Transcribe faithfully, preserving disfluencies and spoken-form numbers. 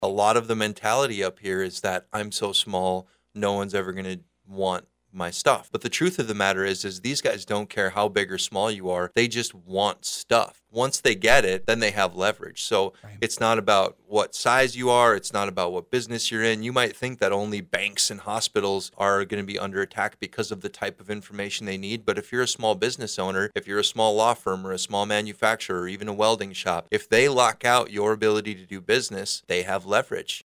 A lot of the mentality up here is that I'm so small, no one's ever going to want my stuff. But the truth of the matter is, is these guys don't care how big or small you are. They just want stuff. Once they get it, then they have leverage. So Right. it's not about what size you are. It's not about what business you're in. You might think that only banks and hospitals are going to be under attack because of the type of information they need. But if you're a small business owner, if you're a small law firm or a small manufacturer or even a welding shop, if they lock out your ability to do business, they have leverage.